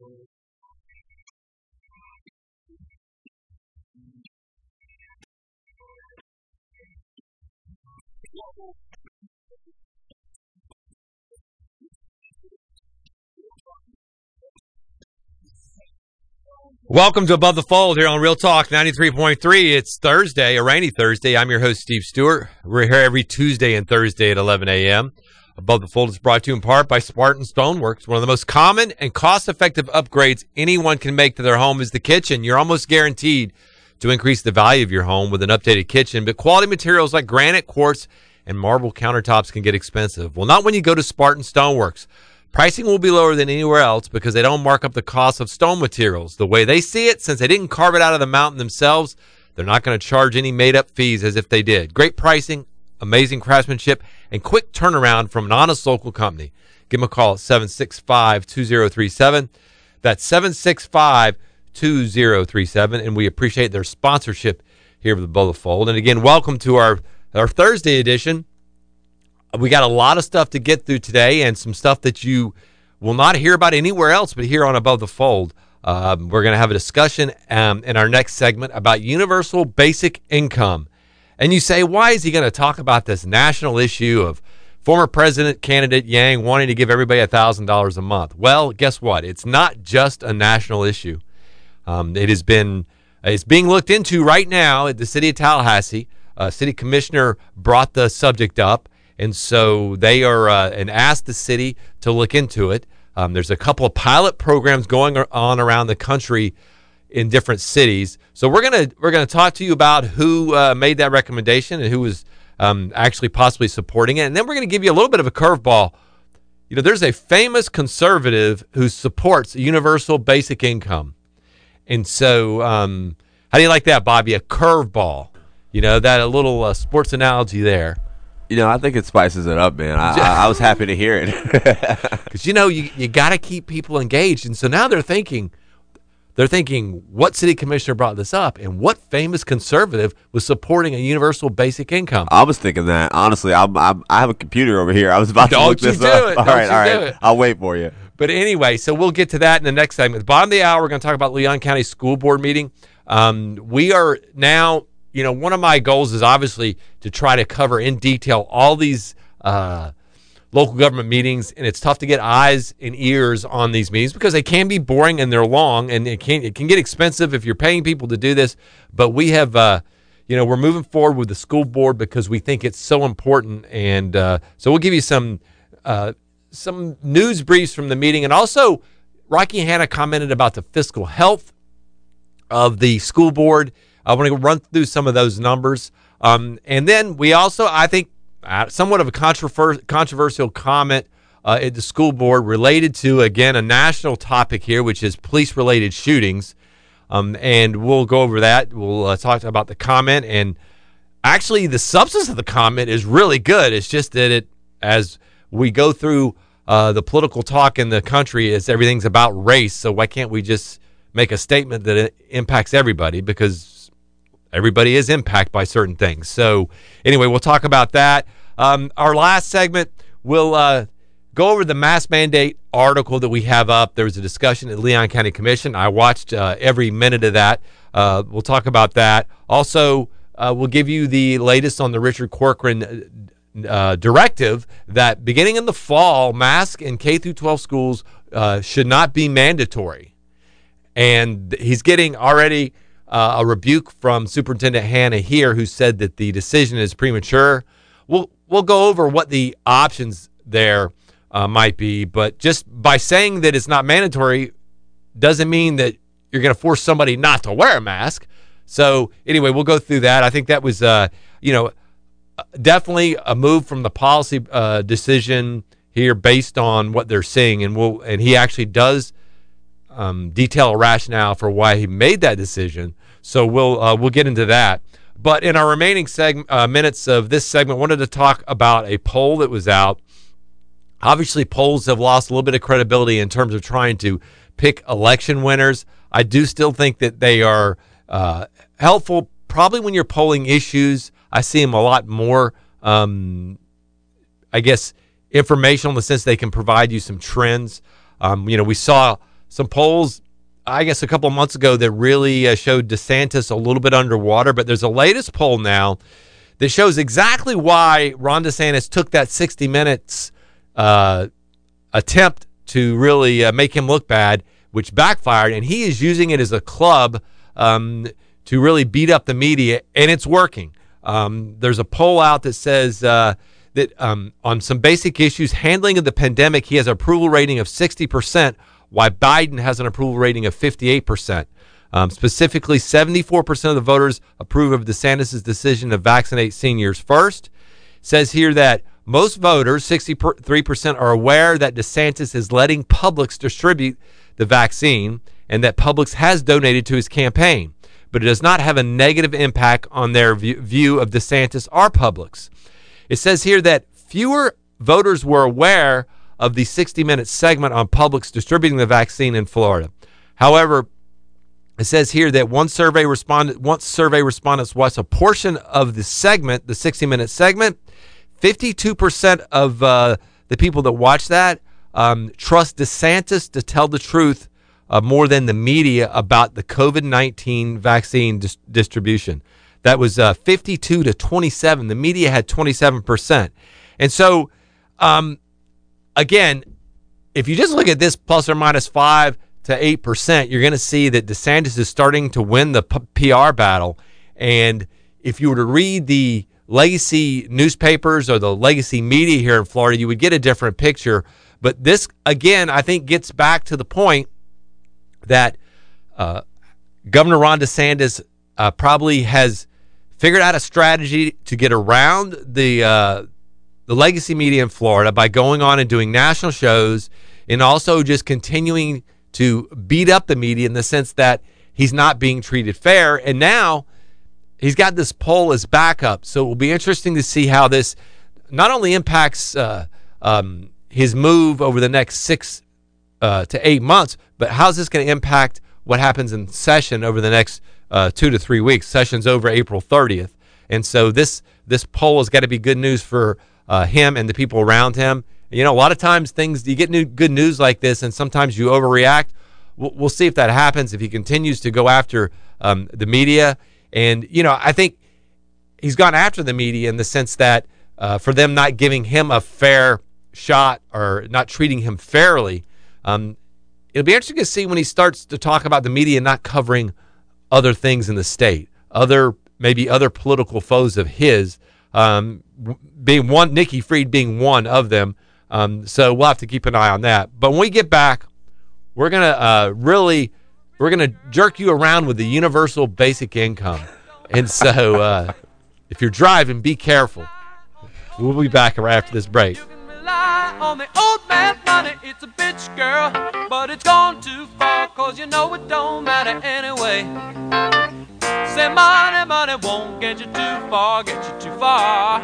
Welcome to Above the Fold here on Real Talk 93.3. It's Thursday, a rainy Thursday. I'm your host, Steve Stewart. We're here every Tuesday and Thursday at 11 a.m. Above the Fold is brought to you in part by Spartan Stoneworks. One of the most common and cost-effective upgrades anyone can make to their home is the kitchen. You're almost guaranteed to increase the value of your home with an updated kitchen, but quality materials like granite, quartz, and marble countertops can get expensive. Well, not when you go to Spartan Stoneworks. Pricing will be lower than anywhere else because they don't mark up the cost of stone materials. The way they see it, since they didn't carve it out of the mountain themselves, they're not going to charge any made-up fees as if they did. Great pricing, amazing craftsmanship, and quick turnaround from an honest local company. Give them a call at 765-2037. That's 765-2037, and we appreciate their sponsorship here with the Above the Fold. And again, welcome to our Thursday edition. We got a lot of stuff to get through today and some stuff that you will not hear about anywhere else but here on Above the Fold. We're going to have a discussion in our next segment about universal basic income. And you say, why is he going to talk about this national issue of former president candidate Yang wanting to give everybody $1,000 a month? Well, guess what? It's not just a national issue. It's being looked into right now at the city of Tallahassee. City commissioner brought the subject up. And so they are and asked the city to look into it. There's a couple of pilot programs going on around the country in different cities. So we're gonna talk to you about who made that recommendation and who was actually possibly supporting it, and then we're gonna give you a little bit of a curveball. You know, there's a famous conservative who supports universal basic income, and so how do you like that, Bobby? A curveball. You know, that a little sports analogy there. You know, I think it spices it up, man. I was happy to hear it. Because, you know, you got to keep people engaged. And so now they're thinking, what city commissioner brought this up? And what famous conservative was supporting a universal basic income? I was thinking that. Honestly, I have a computer over here. I was about to look this up. All right. I'll wait for you. But anyway, so we'll get to that in the next segment. At the bottom of the hour, we're going to talk about Leon County School Board meeting. We are now... You know, one of my goals is obviously to try to cover in detail all these local government meetings, and it's tough to get eyes and ears on these meetings because they can be boring and they're long, and it can get expensive if you're paying people to do this. But we have, we're moving forward with the school board because we think it's so important, and so we'll give you some news briefs from the meeting, and also Rocky Hanna commented about the fiscal health of the school board. I want to run through some of those numbers. And then we also, I think, somewhat of a controversial comment at the school board related to, again, a national topic here, which is police-related shootings. And we'll go over that. We'll talk about the comment. And actually, the substance of the comment is really good. It's just that as we go through the political talk in the country, everything's about race. So why can't we just make a statement that it impacts everybody? Because everybody is impacted by certain things. So anyway, we'll talk about that. Our last segment, we'll go over the mask mandate article that we have up. There was a discussion at Leon County Commission. I watched every minute of that. We'll talk about that. Also, we'll give you the latest on the Richard Corcoran directive that beginning in the fall, masks in K through 12 schools should not be mandatory. And he's getting already a rebuke from Superintendent Hanna here, who said that the decision is premature. We'll go over what the options there might be, but just by saying that it's not mandatory doesn't mean that you're going to force somebody not to wear a mask. So anyway, we'll go through that. I think that was, definitely a move from the policy decision here based on what they're seeing, and he actually does detail a rationale for why he made that decision. So we'll get into that. But in our remaining minutes of this segment, I wanted to talk about a poll that was out. Obviously, polls have lost a little bit of credibility in terms of trying to pick election winners. I do still think that they are helpful. Probably when you're polling issues, I see them a lot more, informational in the sense they can provide you some trends. We saw some polls, I guess, a couple of months ago that really showed DeSantis a little bit underwater. But there's a latest poll now that shows exactly why Ron DeSantis took that 60 Minutes attempt to really make him look bad, which backfired. And he is using it as a club to really beat up the media, and it's working. There's a poll out that says that on some basic issues, handling of the pandemic, he has an approval rating of 60%, while Biden has an approval rating of 58%. Specifically, 74% of the voters approve of DeSantis' decision to vaccinate seniors first. It says here that most voters, 63%, are aware that DeSantis is letting Publix distribute the vaccine and that Publix has donated to his campaign, but it does not have a negative impact on their view of DeSantis or Publix. It says here that fewer voters were aware of the 60 Minutes segment on Publix distributing the vaccine in Florida. However, it says here that once survey respondents watched a portion of the segment, the 60 Minutes segment, 52% of the people that watched that trust DeSantis to tell the truth more than the media about the COVID-19 vaccine distribution. That was 52 to 27. The media had 27%. And so, again, if you just look at this plus or minus 5 to 8%, you're going to see that DeSantis is starting to win the PR battle. And if you were to read the legacy newspapers or the legacy media here in Florida, you would get a different picture. But this, again, I think gets back to the point that Governor Ron DeSantis probably has figured out a strategy to get around the legacy media in Florida by going on and doing national shows, and also just continuing to beat up the media in the sense that he's not being treated fair. And now he's got this poll as backup. So it will be interesting to see how this not only impacts his move over the next 6 to 8 months, but how's this going to impact what happens in session over the next 2 to 3 weeks? Session's over April 30th. And so this poll has got to be good news for him and the people around him. You know, a lot of times you get good news like this, and sometimes you overreact. We'll see if that happens, if he continues to go after the media. And, you know, I think he's gone after the media in the sense that for them not giving him a fair shot or not treating him fairly, it'll be interesting to see when he starts to talk about the media not covering other things in the state, maybe other political foes of his, being one, Nikki Fried being one of them. So we'll have to keep an eye on that. But when we get back, we're gonna jerk you around with the universal basic income. And so if you're driving, be careful. We'll be back right after this break. On the old man money, it's a bitch, girl, but it's gone too far, 'cause you know it don't matter anyway. Say money won't get you too far, get you too far.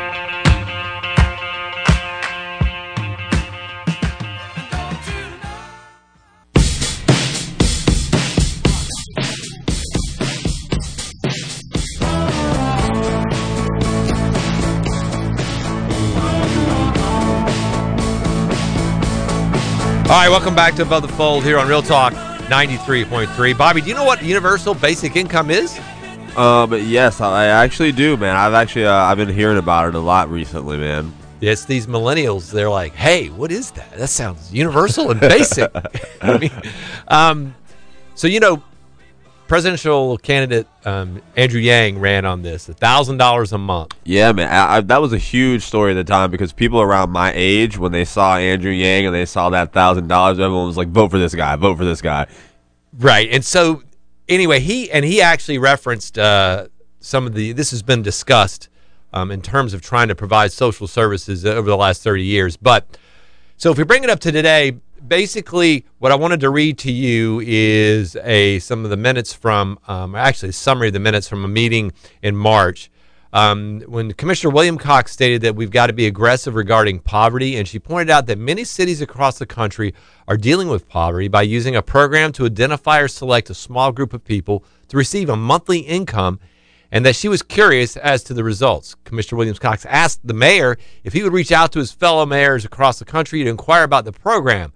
All right, welcome back to Above the Fold here on Real Talk 93.3. Bobby, do you know what universal basic income is? Yes, I actually do, man. I've been hearing about it a lot recently, man. It's these millennials. They're like, "Hey, what is that? That sounds universal and basic." I mean, so you know, presidential candidate Andrew Yang ran on this, $1,000 a month. Yeah, man, that was a huge story at the time because people around my age, when they saw Andrew Yang and they saw that $1,000, everyone was like, "Vote for this guy! Vote for this guy!" Right, and so anyway, he actually referenced some of this has been discussed in terms of trying to provide social services over the last 30 years. But so if we bring it up to today. Basically, what I wanted to read to you is some of the minutes from, actually a summary of the minutes from a meeting in March when Commissioner William Cox stated that we've got to be aggressive regarding poverty, and she pointed out that many cities across the country are dealing with poverty by using a program to identify or select a small group of people to receive a monthly income, and that she was curious as to the results. Commissioner Williams Cox asked the mayor if he would reach out to his fellow mayors across the country to inquire about the program.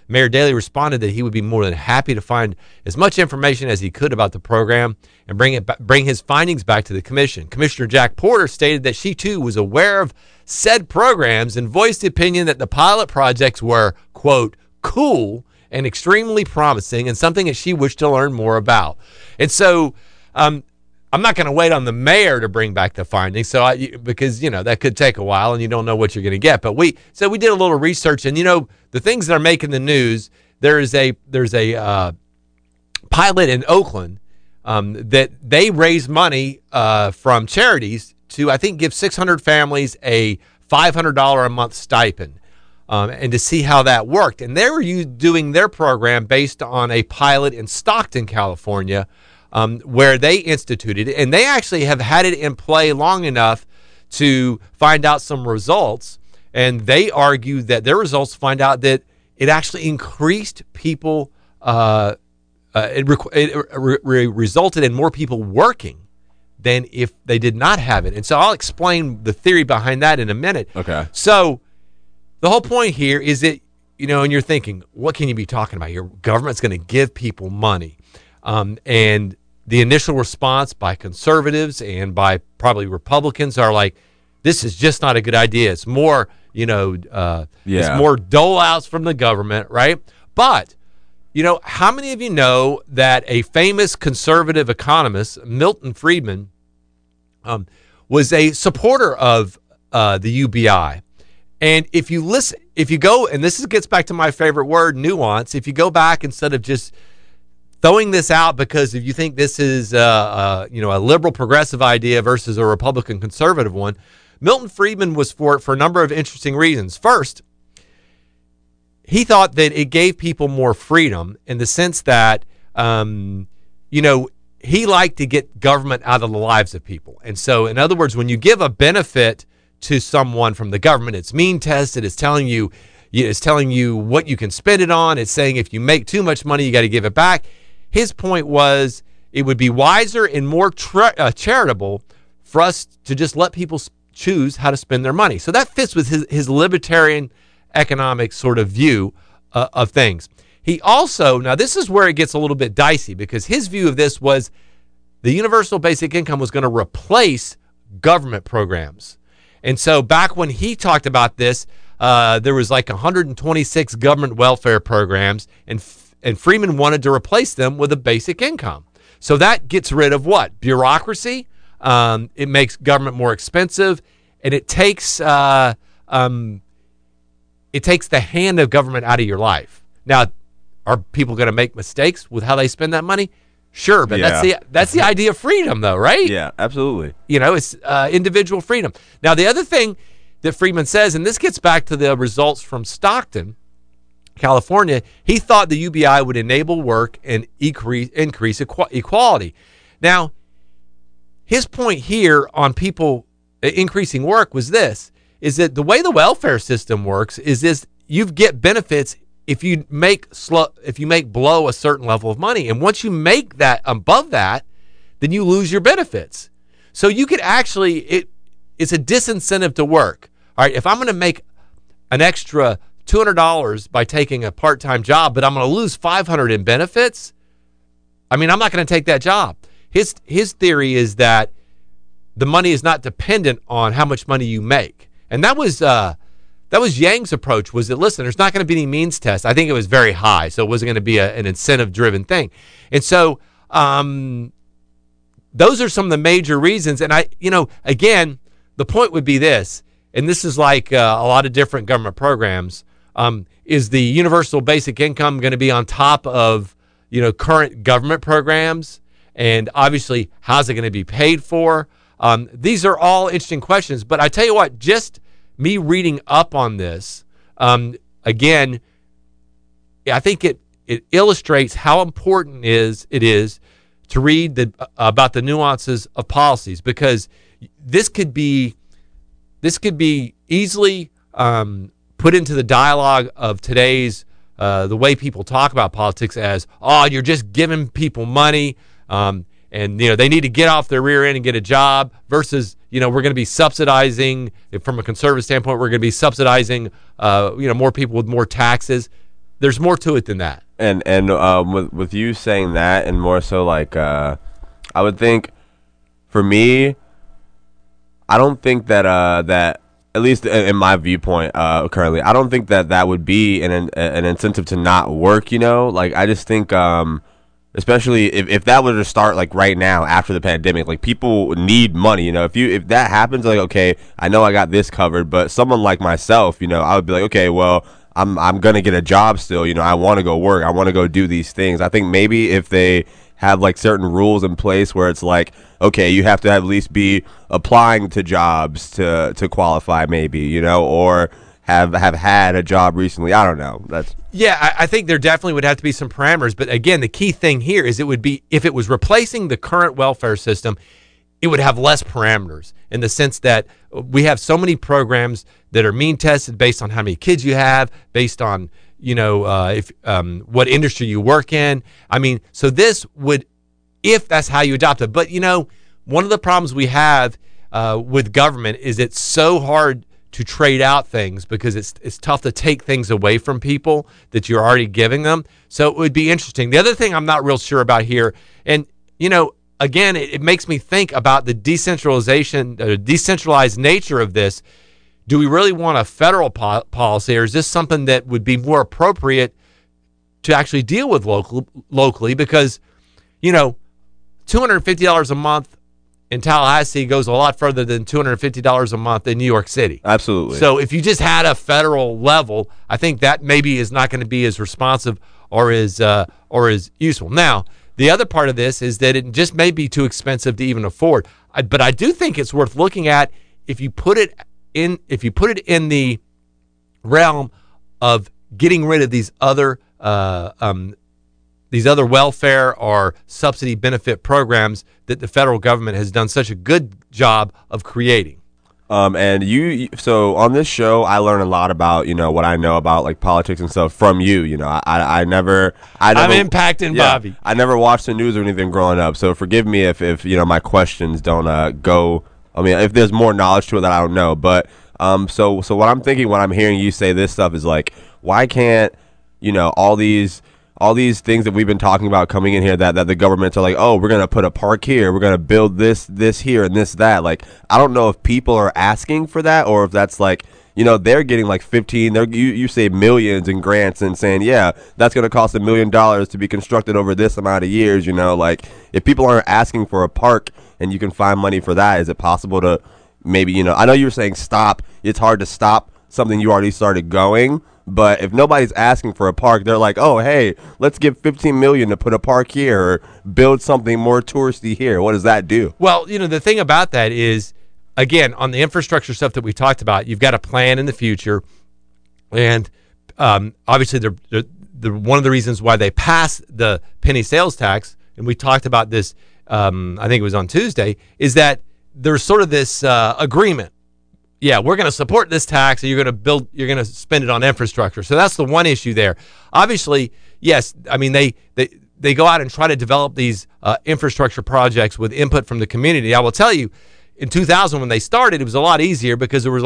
Mayor Daley responded that he would be more than happy to find as much information as he could about the program and bring his findings back to the commission. Commissioner Jack Porter stated that she too was aware of said programs and voiced the opinion that the pilot projects were, quote, cool and extremely promising and something that she wished to learn more about. And so I'm not going to wait on the mayor to bring back the findings, because that could take a while and you don't know what you're going to get. But we did a little research, and the things that are making the news. There's a pilot in Oakland that they raise money from charities to, I think, give 600 families a $500 a month stipend. And to see how that worked. And they were doing their program based on a pilot in Stockton, California, where they instituted it. And they actually have had it in play long enough to find out some results. And they argue that their results find out that it actually increased people, resulted in more people working than if they did not have it. And so I'll explain the theory behind that in a minute. Okay. So the whole point here is that, and you're thinking, what can you be talking about? Your government's going to give people money. And the initial response by conservatives and by probably Republicans are like, this is just not a good idea. It's more, it's more dole outs from the government, right? But, how many of you know that a famous conservative economist, Milton Friedman, was a supporter of the UBI? And if you go, and this gets back to my favorite word, nuance, if you go back instead of just throwing this out because if you think this is a liberal progressive idea versus a Republican conservative one, Milton Friedman was for it for a number of interesting reasons. First, he thought that it gave people more freedom in the sense that, he liked to get government out of the lives of people. And so, in other words, when you give a benefit to someone from the government, it's mean tested. It's telling you what you can spend it on. It's saying if you make too much money, you got to give it back. His point was it would be wiser and more charitable for us to just let people choose how to spend their money. So that fits with his libertarian economic sort of view of things. He also, now this is where it gets a little bit dicey, because his view of this was the universal basic income was going to replace government programs. And so back when he talked about this, there was like 126 government welfare programs, and Freeman wanted to replace them with a basic income. So that gets rid of what? Bureaucracy. It makes government more expensive, and it takes the hand of government out of your life. Now, are people going to make mistakes with how they spend that money? Sure, but that's the idea of freedom, though, right? Yeah, absolutely. It's individual freedom. Now, the other thing that Friedman says, and this gets back to the results from Stockton, California, he thought the UBI would enable work and increase equality. Now, his point here on people increasing work was this, is that the way the welfare system works is this: you get benefits if you make below a certain level of money. And once you make that above that, then you lose your benefits. So you could actually, it's a disincentive to work. All right, if I'm going to make an extra $200 by taking a part-time job, but I'm going to lose $500 in benefits, I'm not going to take that job. His theory is that the money is not dependent on how much money you make. And that was Yang's approach, was that, listen, there's not going to be any means test. I think it was very high, so it wasn't going to be an incentive-driven thing. And so those are some of the major reasons. And again, the point would be this, and this is like a lot of different government programs, is the universal basic income going to be on top of current government programs? And obviously, how's it going to be paid for? These are all interesting questions. But I tell you what, just me reading up on this, again, I think it illustrates how important it is to read about the nuances of policies, because this could be easily put into the dialogue of today's the way people talk about politics as, you're just giving people money, and they need to get off their rear end and get a job, versus we're going to be subsidizing, from a conservative standpoint, we're going to be subsidizing more people with more taxes. there's more to it than that. And with you saying that, and more so like I would think for me, I don't think that that, at least in my viewpoint currently, I don't think that would be an incentive to not work. Like I just think especially if that were to start like right now after the pandemic, like people need money. If that happens, like okay, I know I got this covered, but someone like myself, I would be like, okay, well, I'm gonna get a job still. I want to go work. I want to go do these things. I think maybe if they have like certain rules in place where it's like, okay, you have to at least be applying to jobs to qualify, maybe, or have had a job recently. I don't know. I think there definitely would have to be some parameters. But again, the key thing here is it would be, if it was replacing the current welfare system, it would have less parameters in the sense that we have so many programs that are mean tested based on how many kids you have, based on if what industry you work in. I mean, so this would, if that's how you adopt it. But one of the problems we have with government is it's so hard to trade out things because it's tough to take things away from people that you're already giving them. So it would be interesting. The other thing I'm not real sure about here, and again, it makes me think about the decentralized nature of this. Do we really want a federal policy, or is this something that would be more appropriate to actually deal with locally? Because, $250 a month in Tallahassee goes a lot further than $250 a month in New York City. Absolutely. So if you just had a federal level, I think that maybe is not going to be as responsive or as useful. Now, the other part of this is that it just may be too expensive to even afford. But I do think it's worth looking at if you put it in the realm of getting rid of these other welfare or subsidy benefit programs that the federal government has done such a good job of creating. So on this show, I learn a lot about, what I know about like politics and stuff from you. I'm impacting Bobby. I never watched the news or anything growing up. So forgive me if my questions don't go. I mean, if there's more knowledge to it that I don't know. But so what I'm thinking when I'm hearing you say this stuff is like, why can't all these things that we've been talking about coming in here that the governments are like, oh, we're going to put a park here, we're going to build this here and this, that. Like, I don't know if people are asking for that or if that's like, they're getting like 15, you say millions in grants and saying, yeah, that's going to cost $1 million to be constructed over this amount of years. Like if people aren't asking for a park and you can find money for that, is it possible to maybe, I know you were saying stop. It's hard to stop something you already started going. But if nobody's asking for a park, they're like, oh, hey, let's give $15 million to put a park here or build something more touristy here. What does that do? Well, the thing about that is, again, on the infrastructure stuff that we talked about, you've got a plan in the future. And obviously, the one of the reasons why they passed the penny sales tax, and we talked about this, I think it was on Tuesday, is that there's sort of this agreement. Yeah, we're going to support this tax, and you're going to spend it on infrastructure. So that's the one issue there. Obviously, yes, I mean they go out and try to develop these infrastructure projects with input from the community. I will tell you, in 2000 when they started, it was a lot easier because there were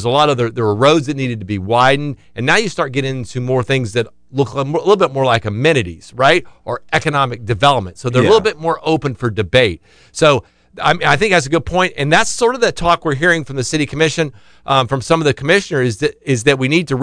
roads that needed to be widened, and now you start getting into more things that look a little bit more like amenities, right, or economic development. So they're a little bit more open for debate. So I think that's a good point, and that's sort of the talk we're hearing from the city commission, from some of the commissioners, is that we need to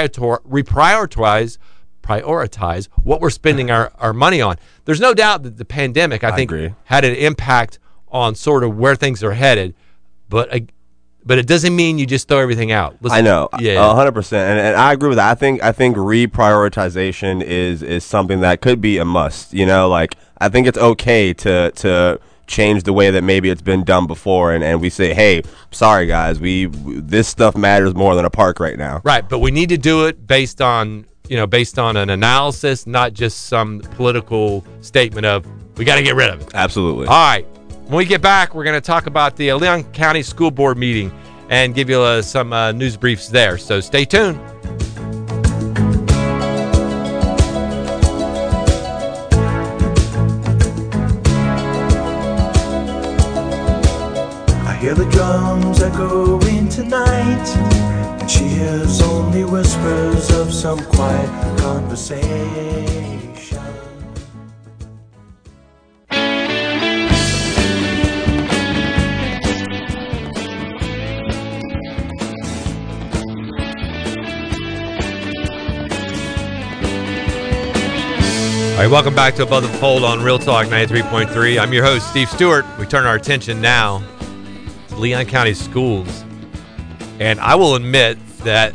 prioritize what we're spending our money on. There's no doubt that the pandemic, I think, had an impact on sort of where things are headed, but it doesn't mean you just throw everything out. Listen, I know, 100%, and I agree with that. I think reprioritization is something that could be a must. Like I think it's okay to change the way that maybe it's been done before, and we say, hey, sorry guys, this stuff matters more than a park right now. Right, but we need to do it based on an analysis, not just some political statement of we got to get rid of it. Absolutely. All right, when we get back, we're going to talk about the Leon County School Board meeting and give you some news briefs there. So stay tuned. hear the drums echoing tonight, and she hears only whispers of some quiet conversation. All right, welcome back to Above the Fold on Real Talk 93.3. I'm your host, Steve Stewart. We turn our attention now to Leon County Schools. And I will admit that,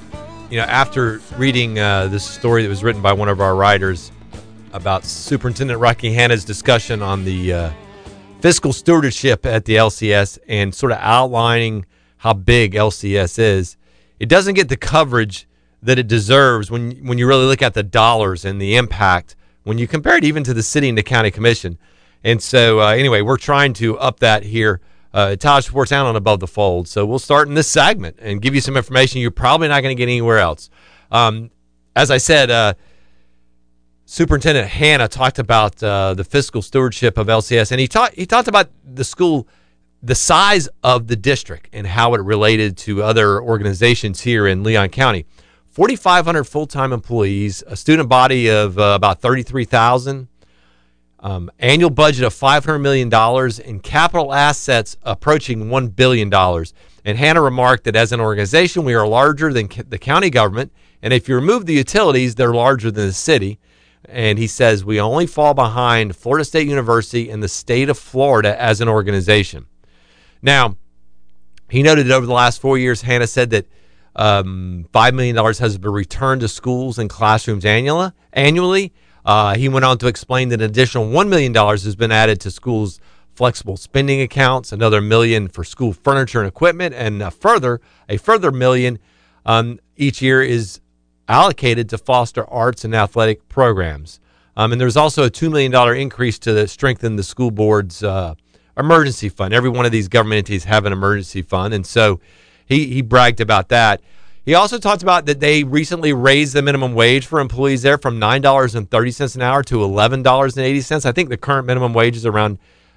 after reading this story that was written by one of our writers about Superintendent Rocky Hanna's discussion on the fiscal stewardship at the LCS and sort of outlining how big LCS is, it doesn't get the coverage that it deserves when you really look at the dollars and the impact when you compare it even to the city and the county commission. And so, anyway, we're trying to up that here at Tyler Sports Town on Above the Fold. So we'll start in this segment and give you some information you're probably not going to get anywhere else. As I said, Superintendent Hanna talked about the fiscal stewardship of LCS, and he talked about the school, the size of the district and how it related to other organizations here in Leon County. 4,500 full-time employees, a student body of about 33,000, annual budget of $500 million, and capital assets approaching $1 billion. And Hanna remarked that as an organization, we are larger than the county government, and if you remove the utilities, they're larger than the city. And he says we only fall behind Florida State University and the state of Florida as an organization. Now, he noted that over the last 4 years, Hanna said that $5 million has been returned to schools and classrooms annually. He went on to explain that an additional $1 million has been added to schools' flexible spending accounts, another $1 million for school furniture and equipment, and a further $1 million each year is allocated to foster arts and athletic programs. And there's also a $2 million increase to strengthen the school board's emergency fund. Every one of these government entities have an emergency fund, and so he bragged about that. He also talked about that they recently raised the minimum wage for employees there from $9.30 an hour to $11.80. I think the current minimum wage is around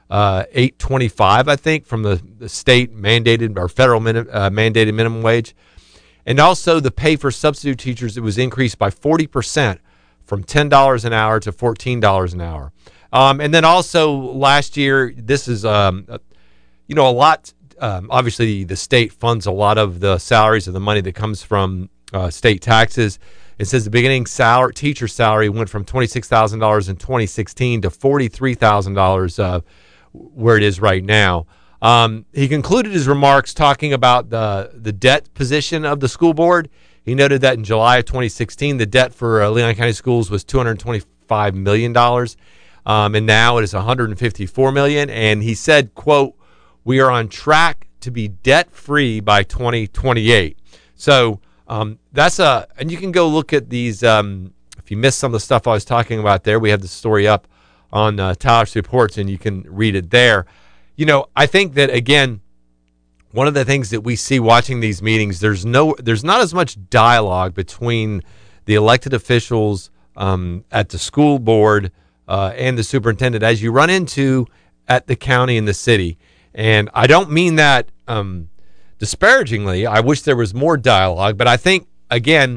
$8.25, I think, from the state mandated or federal mandated minimum wage. And also the pay for substitute teachers, it was increased by 40% from $10 an hour to $14 an hour. And then also last year, this is a lot. Obviously, the state funds a lot of the salaries of the money that comes from state taxes. It says the beginning teacher salary went from $26,000 in 2016 to $43,000 where it is right now. He concluded his remarks talking about the debt position of the school board. He noted that in July of 2016, the debt for Leon County Schools was $225 million, and now it is $154 million. And he said, quote, "We are on track to be debt-free by 2028. So and you can go look at these. If you missed some of the stuff I was talking about there, we have the story up on Tyler's Reports, and you can read it there. I think that, again, one of the things that we see watching these meetings, there's not as much dialogue between the elected officials at the school board and the superintendent as you run into at the county and the city. And I don't mean that disparagingly. I wish there was more dialogue, but I think, again,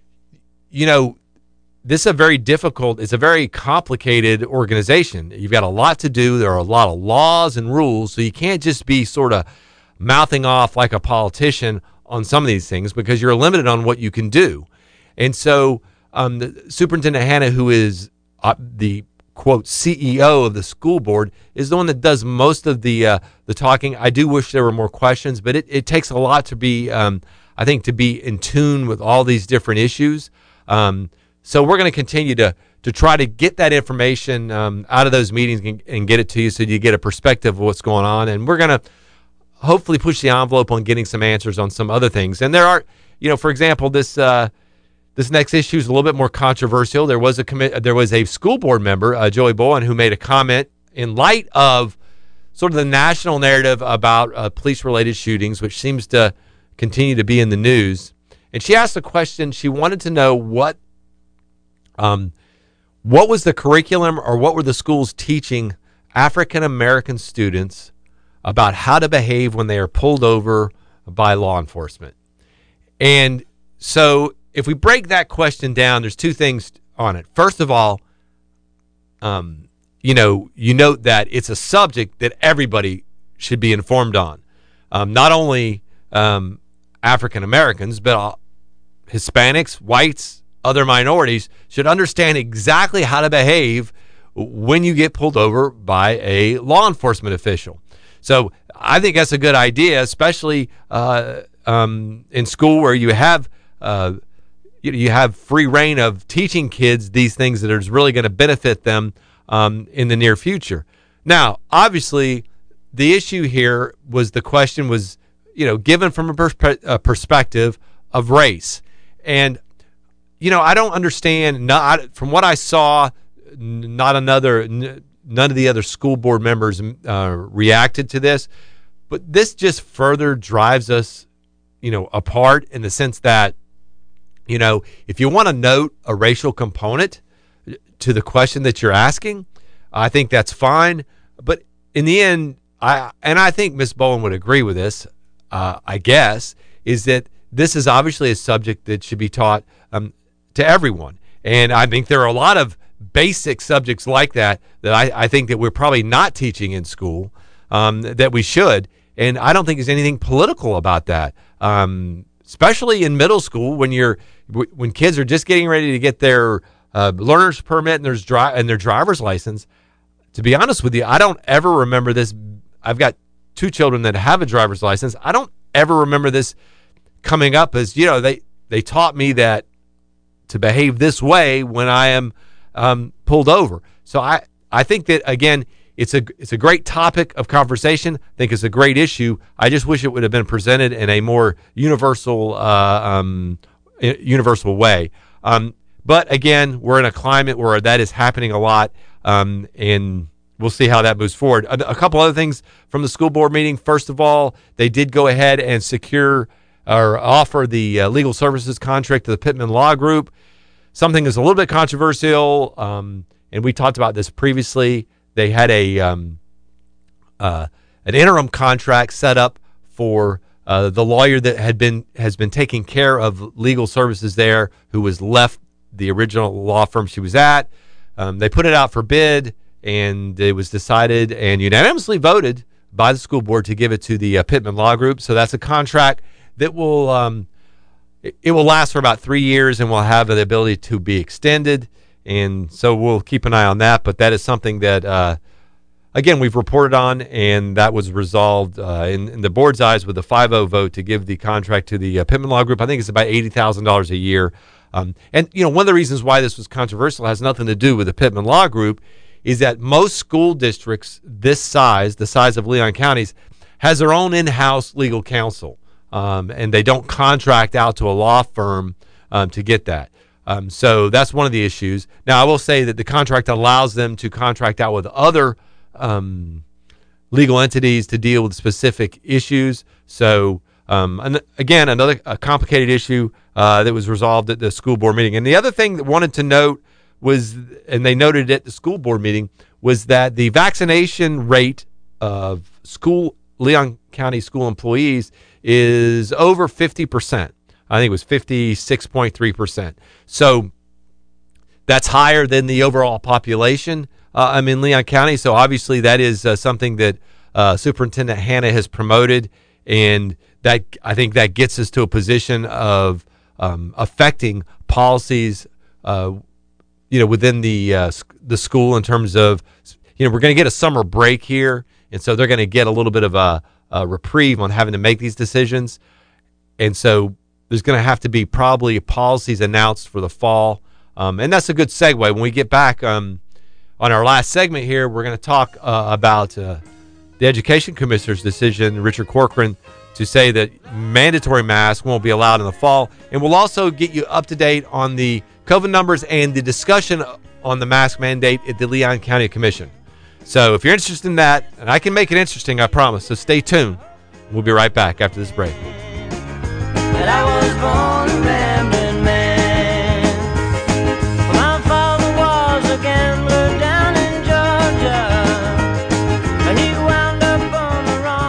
this is it's a very complicated organization. You've got a lot to do. There are a lot of laws and rules, so you can't just be sort of mouthing off like a politician on some of these things because you're limited on what you can do. And so the Superintendent Hanna, who is the quote CEO of the school board, is the one that does most of the talking. I do wish there were more questions, but it takes a lot to be, I think, to be in tune with all these different issues. So we're going to continue to try to get that information out of those meetings and get it to you so you get a perspective of what's going on. And we're going to hopefully push the envelope on getting some answers on some other things. And there are, for example, this next issue is a little bit more controversial. There was a school board member, Joey Bowen, who made a comment in light of sort of the national narrative about police-related shootings, which seems to continue to be in the news. And she asked a question. She wanted to know what was the curriculum or what were the schools teaching African-American students about how to behave when they are pulled over by law enforcement. And so if we break that question down, there's two things on it. First of all, you note that it's a subject that everybody should be informed on. Not only African Americans, but Hispanics, whites, other minorities should understand exactly how to behave when you get pulled over by a law enforcement official. So I think that's a good idea, especially in school where you have free reign of teaching kids these things that is really going to benefit them in the near future. Now, obviously, the issue here was the question was, given from a perspective of race. And, I don't understand, from what I saw, none of the other school board members reacted to this. But this just further drives us, apart in the sense that, if you want to note a racial component to the question that you're asking, I think that's fine. But in the end, I think Ms. Bowen would agree with this, I guess, is that this is obviously a subject that should be taught to everyone. And I think there are a lot of basic subjects like that I think that we're probably not teaching in school that we should. And I don't think there's anything political about that, especially in middle school when kids are just getting ready to get their learner's permit and their driver's license. To be honest with you, I don't ever remember this. I've got two children that have a driver's license. I don't ever remember this coming up as, they taught me that to behave this way when I am pulled over. So I think that, again, it's a great topic of conversation. I think it's a great issue. I just wish it would have been presented in a more universal way. But again, we're in a climate where that is happening a lot, and we'll see how that moves forward. A couple other things from the school board meeting. First of all, they did go ahead and secure or offer the legal services contract to the Pittman Law Group. Something is a little bit controversial, and we talked about this previously. They had an interim contract set up for the lawyer that has been taking care of legal services there, who was left the original law firm she was at. They put it out for bid, and it was decided and unanimously voted by the school board to give it to the Pittman Law Group. So that's a contract that will it will last for about 3 years and will have the ability to be extended. And so we'll keep an eye on that. But that is something that, again, we've reported on, and that was resolved in the board's eyes with a 5-0 vote to give the contract to the Pittman Law Group. I think it's about $80,000 a year. And, one of the reasons why this was controversial has nothing to do with the Pittman Law Group, is that most school districts this size, the size of Leon County's, has their own in-house legal counsel. And they don't contract out to a law firm to get that. So that's one of the issues. Now, I will say that the contract allows them to contract out with other legal entities to deal with specific issues. So, again, another complicated issue that was resolved at the school board meeting. And the other thing that I wanted to note was, and they noted at the school board meeting, was that the vaccination rate of Leon County school employees is over 50%. I think it was 56.3%. So that's higher than the overall population in Leon County. So obviously that is something that Superintendent Hanna has promoted, and that I think that gets us to a position of affecting policies, within the school in terms of, we're going to get a summer break here, and so they're going to get a little bit of a reprieve on having to make these decisions, and so there's going to have to be probably policies announced for the fall, and that's a good segue. When we get back on our last segment here, we're going to talk about the Education Commissioner's decision, Richard Corcoran, to say that mandatory masks won't be allowed in the fall, and we'll also get you up to date on the COVID numbers and the discussion on the mask mandate at the Leon County Commission. So if you're interested in that, and I can make it interesting, I promise, so stay tuned. We'll be right back after this break. That I was born a rambling man. My father was a gambler down in Georgia, and he wound up on the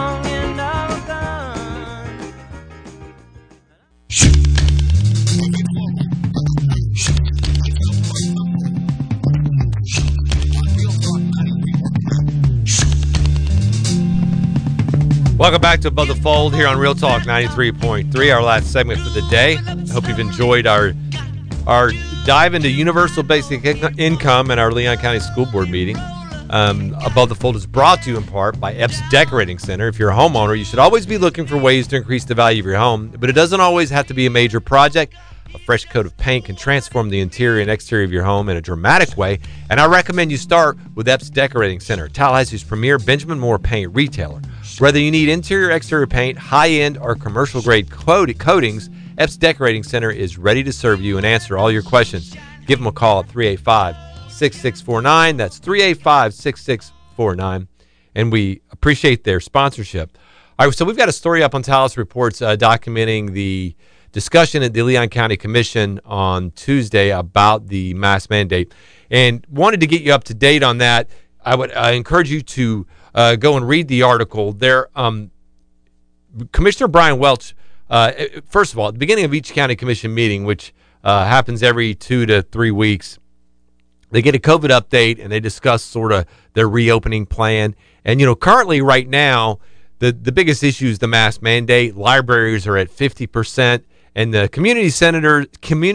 Welcome back to Above the Fold here on Real Talk 93.3, our last segment for the day. I hope you've enjoyed our dive into universal basic income and our Leon County School Board meeting. Above the Fold is brought to you in part by Epps Decorating Center. If you're a homeowner, you should always be looking for ways to increase the value of your home, but it doesn't always have to be a major project. A fresh coat of paint can transform the interior and exterior of your home in a dramatic way, and I recommend you start with Epps Decorating Center, Tallahassee's premier Benjamin Moore paint retailer. Whether you need interior, exterior paint, high-end, or commercial-grade coatings, Epps Decorating Center is ready to serve you and answer all your questions. Give them a call at 385-6649. That's 385-6649, and we appreciate their sponsorship. All right, so we've got a story up on Tallahassee Reports documenting the discussion at the Leon County Commission on Tuesday about the mask mandate, and wanted to get you up to date on that. I would encourage you to go and read the article. There, Commissioner Brian Welch, first of all, at the beginning of each county commission meeting, which happens every 2 to 3 weeks, they get a COVID update and they discuss sort of their reopening plan. And, currently right now, the biggest issue is the mask mandate. Libraries are at 50%. And the community centers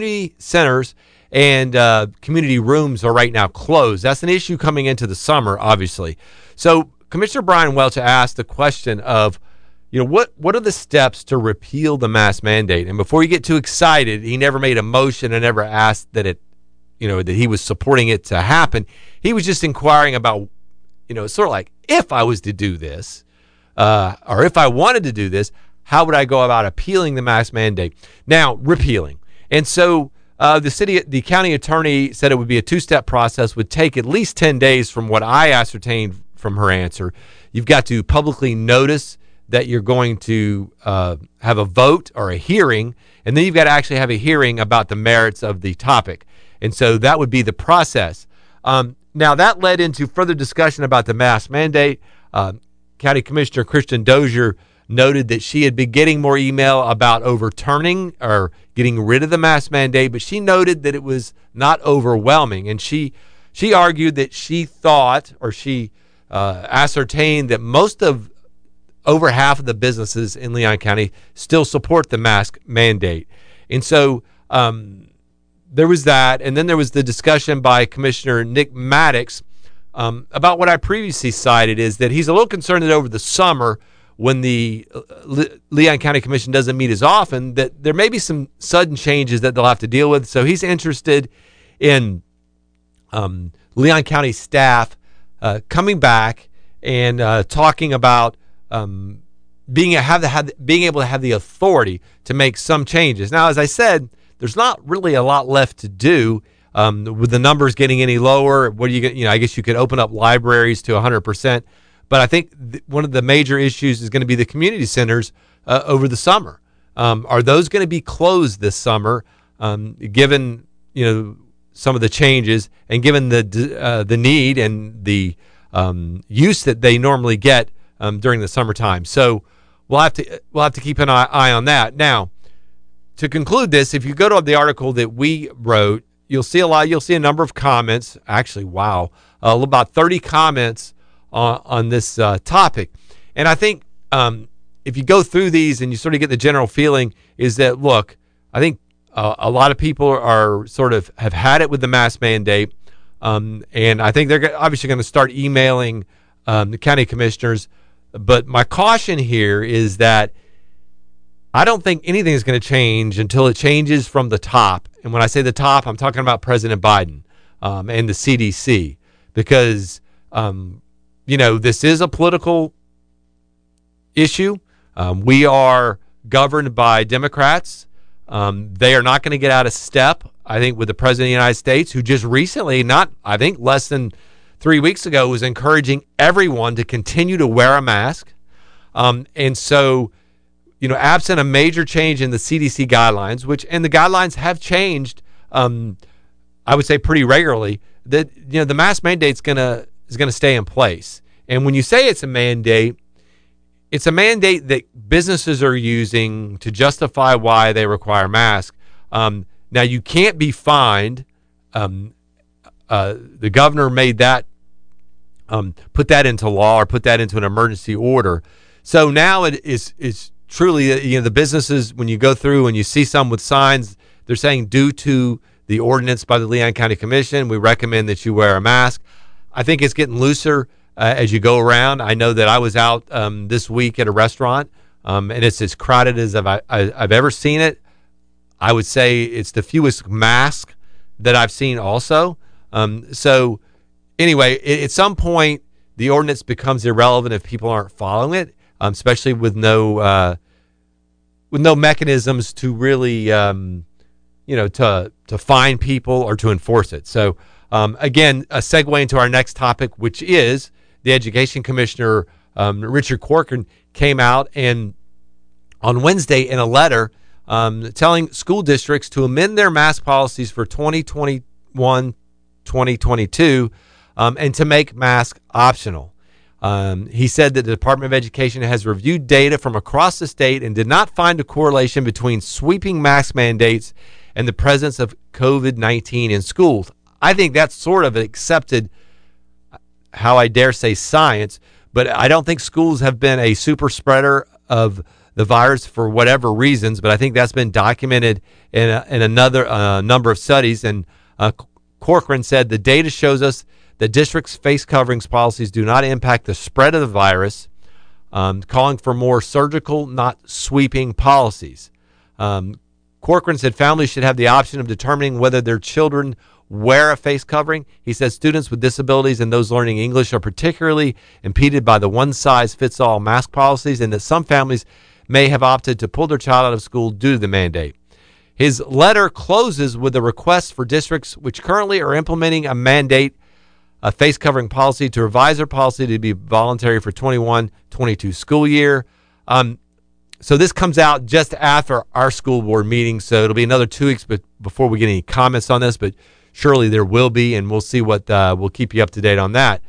and community rooms are right now closed. That's an issue coming into the summer, obviously. So Commissioner Brian Welch asked the question of, what are the steps to repeal the mask mandate? And before you get too excited, he never made a motion and never asked that that he was supporting it to happen. He was just inquiring about, sort of like, if I was to do this, or if I wanted to do this, how would I go about appealing the mask mandate? Now, repealing. And so the county attorney said it would be a two-step process, would take at least 10 days from what I ascertained from her answer. You've got to publicly notice that you're going to have a vote or a hearing, and then you've got to actually have a hearing about the merits of the topic. And so that would be the process. Now, that led into further discussion about the mask mandate. County Commissioner Kristen Dozier noted that she had been getting more email about overturning or getting rid of the mask mandate, but she noted that it was not overwhelming. And she argued that she thought, or she ascertained, that over half of the businesses in Leon County still support the mask mandate. And so there was that. And then there was the discussion by Commissioner Nick Maddox about what I previously cited, is that he's a little concerned that over the summer, when the Leon County Commission doesn't meet as often, that there may be some sudden changes that they'll have to deal with. So he's interested in Leon County staff coming back and talking about being able to have the authority to make some changes. Now, as I said, there's not really a lot left to do with the numbers getting any lower. What do I guess you could open up libraries to 100%. But I think one of the major issues is going to be the community centers over the summer. Are those going to be closed this summer, given some of the changes and given the need and the use that they normally get during the summertime? So we'll have to keep an eye on that. Now, to conclude this, if you go to the article that we wrote, you'll see a number of comments. Actually, wow, about 30 comments on this topic. And I think if you go through these and you sort of get the general feeling, is that, look, I think a lot of people are sort of have had it with the mask mandate, and I think they're obviously going to start emailing the county commissioners. But my caution here is that I don't think anything is going to change until it changes from the top. And when I say the top, I'm talking about President Biden and the CDC, because this is a political issue. We are governed by Democrats. They are not going to get out of step, I think, with the President of the United States, who just recently, less than 3 weeks ago, was encouraging everyone to continue to wear a mask. And so, absent a major change in the CDC guidelines, and the guidelines have changed, I would say pretty regularly, that the mask mandate's is going to stay in place. And when you say it's a mandate that businesses are using to justify why they require masks. Now, you can't be fined. The governor made that, put that into law or put that into an emergency order. So now it is truly, the businesses, when you go through and you see some with signs, they're saying due to the ordinance by the Leon County Commission, we recommend that you wear a mask. I think it's getting looser as you go around. I know that I was out this week at a restaurant, and it's as crowded as I've ever seen it. I would say it's the fewest masks that I've seen also. So anyway, at some point, the ordinance becomes irrelevant if people aren't following it, especially with no mechanisms to really, to find people or to enforce it. So again, a segue into our next topic, which is the Education Commissioner, Richard Corcoran, came out and on Wednesday in a letter telling school districts to amend their mask policies for 2021-2022 and to make masks optional. He said that the Department of Education has reviewed data from across the state and did not find a correlation between sweeping mask mandates and the presence of COVID-19 in schools. I think that's sort of accepted, how I dare say, science, but I don't think schools have been a super spreader of the virus for whatever reasons, but I think that's been documented in another number of studies. And Corcoran said the data shows us that districts' face coverings policies do not impact the spread of the virus, calling for more surgical, not sweeping policies. Corcoran said families should have the option of determining whether their children wear a face covering. He says students with disabilities and those learning English are particularly impeded by the one-size-fits-all mask policies, and that some families may have opted to pull their child out of school due to the mandate. His letter closes with a request for districts which currently are implementing a mandate, a face covering policy, to revise their policy to be voluntary for 21-22 school year. So this comes out just after our school board meeting, so it'll be another 2 weeks before we get any comments on this, but surely there will be, and we'll see what we'll keep you up to date on that.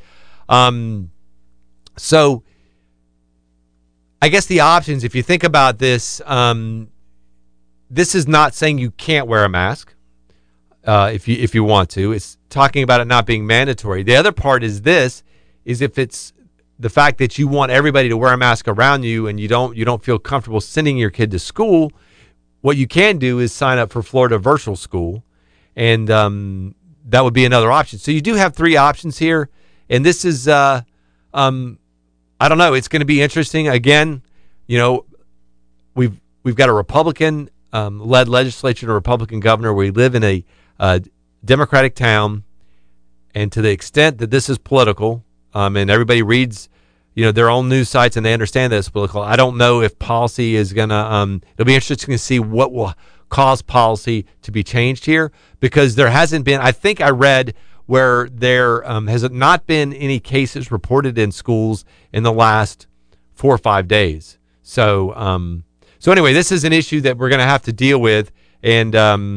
So I guess the options, if you think about this, this is not saying you can't wear a mask if you want to. It's talking about it not being mandatory. The other part is if it's the fact that you want everybody to wear a mask around you and you don't feel comfortable sending your kid to school, what you can do is sign up for Florida Virtual School, and that would be another option. So you do have 3 options here, and this is I don't know. It's going to be interesting. Again, we've got a Republican led legislature and a Republican governor. We live in a Democratic town, and to the extent that this is political, and everybody reads, their own news sites and they understand that it's political, I don't know if policy is going to, it'll be interesting to see what will cause policy to be changed here, because there hasn't been, I think I read where there has not been any cases reported in schools in the last 4 or 5 days. So anyway, this is an issue that we're going to have to deal with, and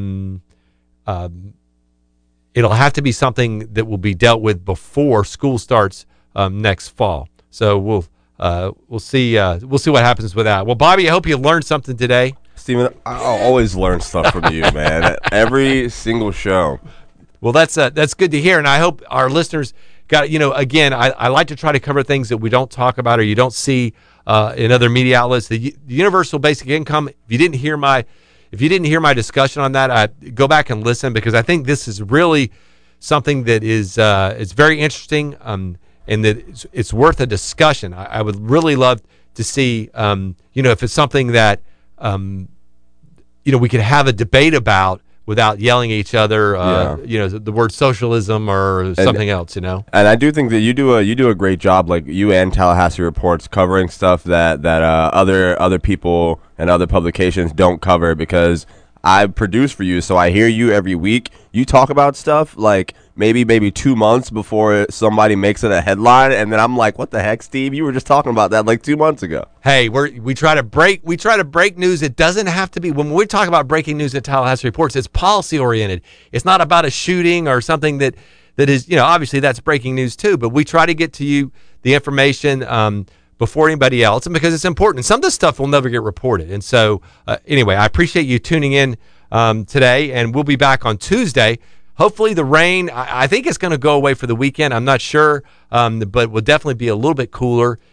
it'll have to be something that will be dealt with before school starts next fall. So we'll see what happens with that. Well, Bobby, I hope you learned something today. Stephen, I'll always learn stuff from you, man. At every single show. Well, that's good to hear, and I hope our listeners got. Again, I like to try to cover things that we don't talk about or you don't see in other media outlets. The universal basic income. If you didn't hear my discussion on that, go back and listen, because I think this is really something that is it's very interesting, and that it's worth a discussion. I would really love to see if it's something that we could have a debate about without yelling at each other, the word socialism or something else, And I do think that you do a great job, like you and Tallahassee Reports, covering stuff that other people and other publications don't cover, because I produce for you, so I hear you every week. You talk about stuff like maybe 2 months before somebody makes it a headline, and then I'm like, what the heck, Steve? You were just talking about that like 2 months ago. Hey, we try to break news. It doesn't have to be, when we talk about breaking news at Tallahassee Reports, it's policy oriented. It's not about a shooting or something that is, obviously that's breaking news too, but we try to get to you the information before anybody else, and because it's important. Some of this stuff will never get reported. And so anyway, I appreciate you tuning in today, and we'll be back on Tuesday. Hopefully the rain, I think it's going to go away for the weekend. I'm not sure, but will definitely be a little bit cooler.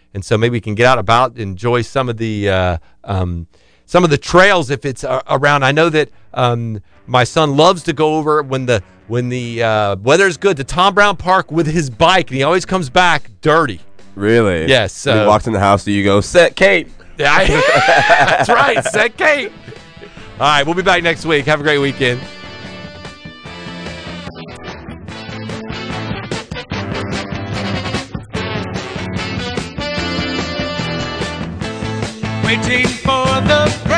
and so maybe we can get out about, enjoy some of the trails if it's around. I know that my son loves to go over when the weather's good to Tom Brown Park with his bike, and he always comes back dirty. Really? Yes. He walks in the house, do you go, set Kate? Yeah, that's right, set Kate. All right, we'll be back next week. Have a great weekend. Waiting for the